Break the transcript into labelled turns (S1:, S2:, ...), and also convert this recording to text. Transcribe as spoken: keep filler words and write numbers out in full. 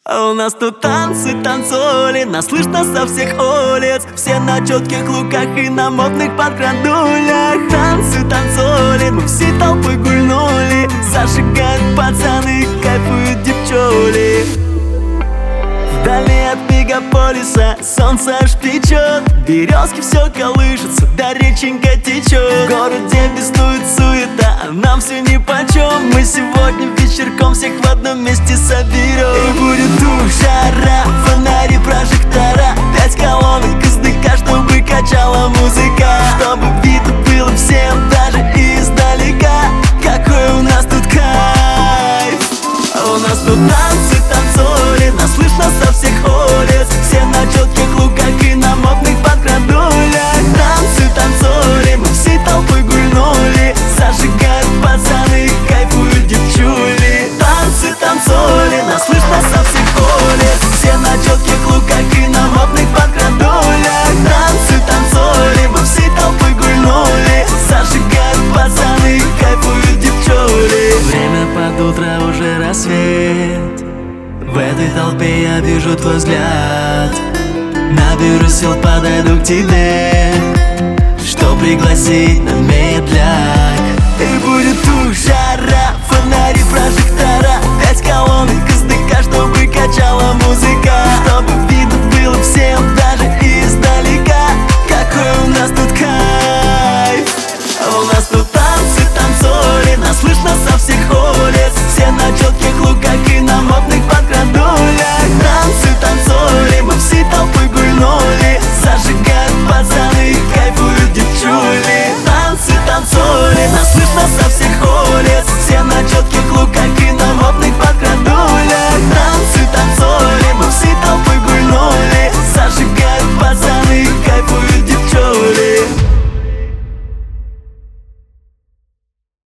S1: А у нас тут танцы, танцоли, нас слышно со всех улиц. Все на четких луках и на модных подкрадулях. Танцы, танцоли, мы всей толпой гульнули. Зажигают пацаны, кайфуют девчули. Вдали от мегаполиса солнце аж печет. Березки все колышутся, да реченька течет. В городе беснует суета, а нам все нипочем. Мы сегодня вечерком всех в одном месте соберем. И будет дух, жара, фонари, прожектора. Пять колонок из дыка, чтобы качала музыка. Чтобы видно было всем, даже издалека, какой у нас тут кайф. А у нас тут танцы, танцоли, нас слышно со всех улиц. Все на четких луках и на модных подкрадулях. Танцы, танцоли, мы всей толпой гульнули. Зажигают пацаны, кайфуют девчули. Танцы, танцоли, нас слышно со всех улиц. Все на четких луках и на модных подкрадулях. Танцы, танцоли, мы всей толпой гульнули. Зажигают пацаны, кайфуют девчули. Время под утро, уже рассвет. В этой толпе я вижу твой взгляд. Наберу сил, подойду к тебе, что пригласить на медляк. И будет душа.